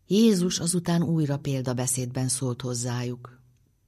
Jézus azután újra példabeszédben szólt hozzájuk.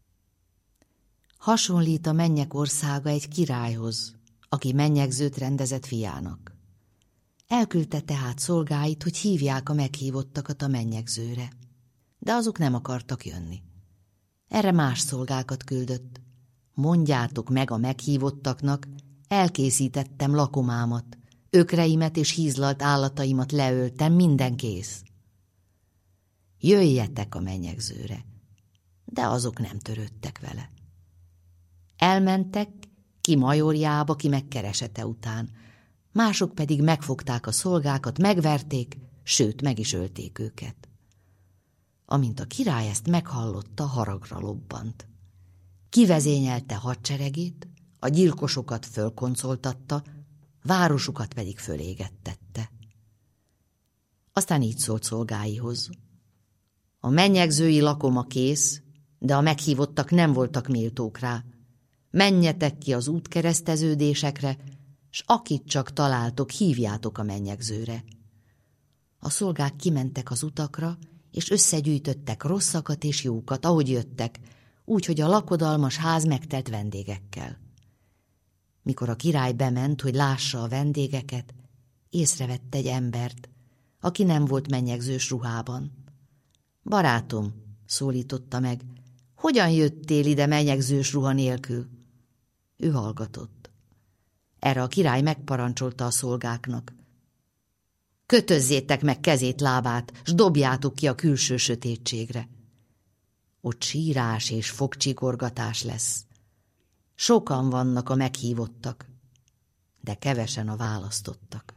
Hasonlít a mennyek országa egy királyhoz, aki mennyegzőt rendezett fiának. Elküldte tehát szolgáit, hogy hívják a meghívottakat a mennyegzőre, de azok nem akartak jönni. Erre más szolgákat küldött. Mondjátok meg a meghívottaknak, elkészítettem lakomámat, ökreimet és hízlalt állataimat leöltem, minden kész. Jöjjetek a mennyegzőre, de azok nem törődtek vele. Elmentek, ki majorjába, ki megkeresete után, mások pedig megfogták a szolgákat, megverték, sőt, meg is ölték őket. Amint a király ezt meghallotta, haragra lobbant. Kivezényelte hadseregét, a gyilkosokat fölkoncoltatta, városukat pedig fölégettette. Aztán így szólt szolgáihoz. A mennyegzői lakoma kész, de a meghívottak nem voltak méltók rá. Menjetek ki az útkereszteződésekre, s akit csak találtok, hívjátok a mennyegzőre. A szolgák kimentek az utakra, és összegyűjtöttek rosszakat és jókat, ahogy jöttek, úgy, hogy a lakodalmas ház megtelt vendégekkel. Mikor a király bement, hogy lássa a vendégeket, észrevett egy embert, aki nem volt mennyegzős ruhában. Barátom, szólította meg, hogyan jöttél ide mennyegzős ruha nélkül? Ő hallgatott. Erre a király megparancsolta a szolgáknak. Kötözzétek meg kezét, lábát, s dobjátok ki a külső sötétségre. Ott sírás és fogcsikorgatás lesz. Sokan vannak a meghívottak, de kevesen a választottak.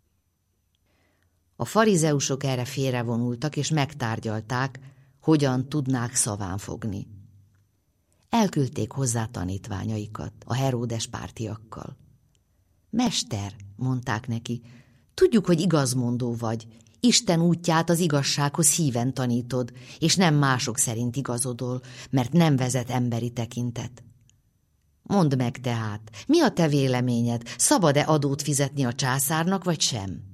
A farizeusok erre félrevonultak, és megtárgyalták, hogyan tudnák szaván fogni. Elküldték hozzá tanítványaikat, a Heródes pártiakkal. Mester, mondták neki, tudjuk, hogy igazmondó vagy, Isten útját az igazsághoz híven tanítod, és nem mások szerint igazodol, mert nem vezet emberi tekintet. Mondd meg tehát, mi a te véleményed, szabad-e adót fizetni a császárnak, vagy sem?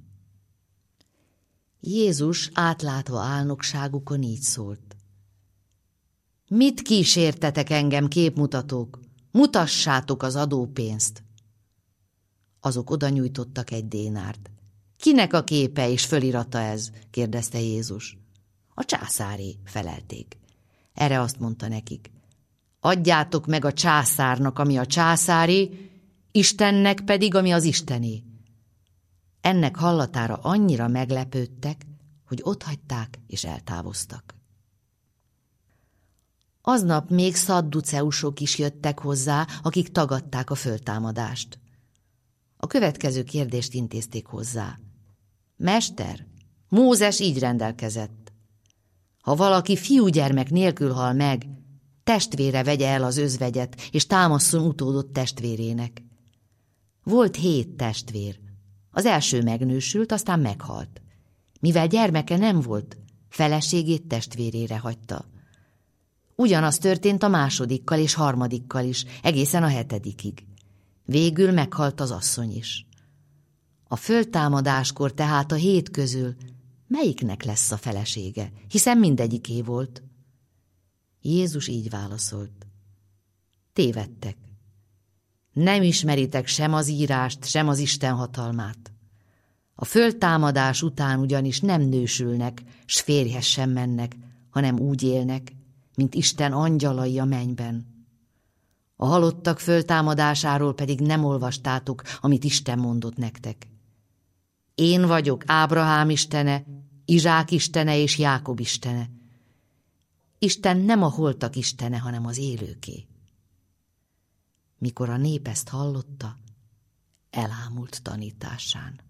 Jézus átlátva álnokságukon így szólt. Mit kísértetek engem, képmutatók? Mutassátok az adópénzt! Azok oda nyújtottak egy dénárt. Kinek a képe és fölirata ez? kérdezte Jézus. A császáré, felelték. Erre azt mondta nekik. Adjátok meg a császárnak, ami a császáré, Istennek pedig, ami az Istené. Ennek hallatára annyira meglepődtek, hogy otthagyták és eltávoztak. Aznap még szadduceusok is jöttek hozzá, akik tagadták a föltámadást. A következő kérdést intézték hozzá. Mester, Mózes így rendelkezett. Ha valaki fiúgyermek nélkül hal meg, testvére vegye el az özvegyet, és támasszon utódot testvérének. Volt 7 testvér. Az első megnősült, aztán meghalt. Mivel gyermeke nem volt, feleségét testvérére hagyta. Ugyanaz történt a másodikkal és harmadikkal is, egészen a 7. Végül meghalt az asszony is. A föltámadáskor tehát a 7 közül melyiknek lesz a felesége, hiszen mindegyiké volt? Jézus így válaszolt. Tévedtek. Nem ismeritek sem az írást, sem az Isten hatalmát. A föltámadás után ugyanis nem nősülnek, s férjhez sem mennek, hanem úgy élnek, mint Isten angyalai a mennyben. A halottak föltámadásáról pedig nem olvastátok, amit Isten mondott nektek. Én vagyok Ábrahám istene, Izsák istene és Jákob istene. Isten nem a holtak istene, hanem az élőké. Mikor a nép ezt hallotta, elámult tanításán.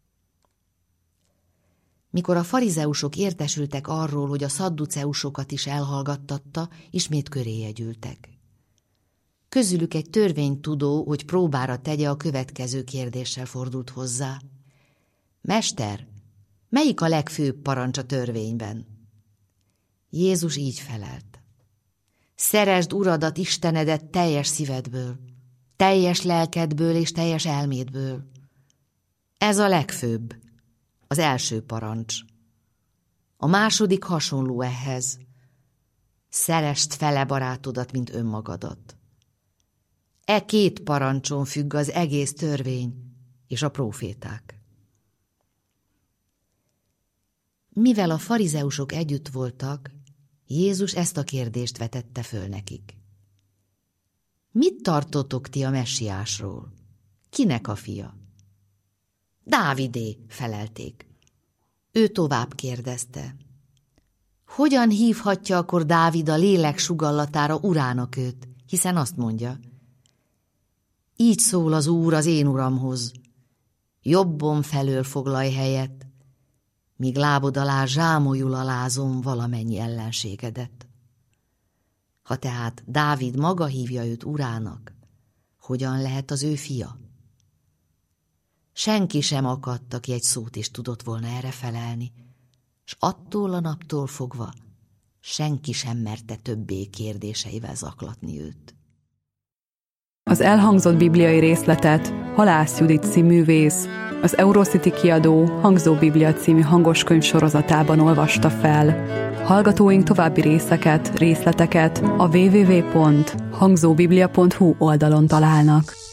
Mikor a farizeusok értesültek arról, hogy a szadduceusokat is elhallgattatta, ismét köréje gyűltek. Közülük egy törvénytudó, hogy próbára tegye, a következő kérdéssel fordult hozzá. Mester, melyik a legfőbb parancs a törvényben? Jézus így felelt. Szeresd Uradat, Istenedet teljes szívedből, teljes lelkedből és teljes elmédből. Ez a legfőbb, az első parancs. A második hasonló ehhez. Szeresd fele barátodat, mint önmagadat. E két parancson függ az egész törvény és a próféták. Mivel a farizeusok együtt voltak, Jézus ezt a kérdést vetette föl nekik. Mit tartotok ti a messiásról? Kinek a fia? Dávidé, felelték. Ő tovább kérdezte. Hogyan hívhatja akkor Dávid a lélek sugallatára urának őt, hiszen azt mondja, így szól az Úr az én uramhoz, jobbom felől foglalj helyet, míg lábod alá zsámolyul alázom valamennyi ellenségedet. Ha tehát Dávid maga hívja őt urának, hogyan lehet az ő fia? Senki sem akadt, aki egy szót is tudott volna erre felelni, s attól a naptól fogva senki sem merte többé kérdéseivel zaklatni őt. Az elhangzott bibliai részletet Halász Judit színművész, az Eurocity kiadó Hangzó Biblia című hangoskönyv sorozatában olvasta fel. Hallgatóink további részleteket a www.hangzóbiblia.hu oldalon találnak.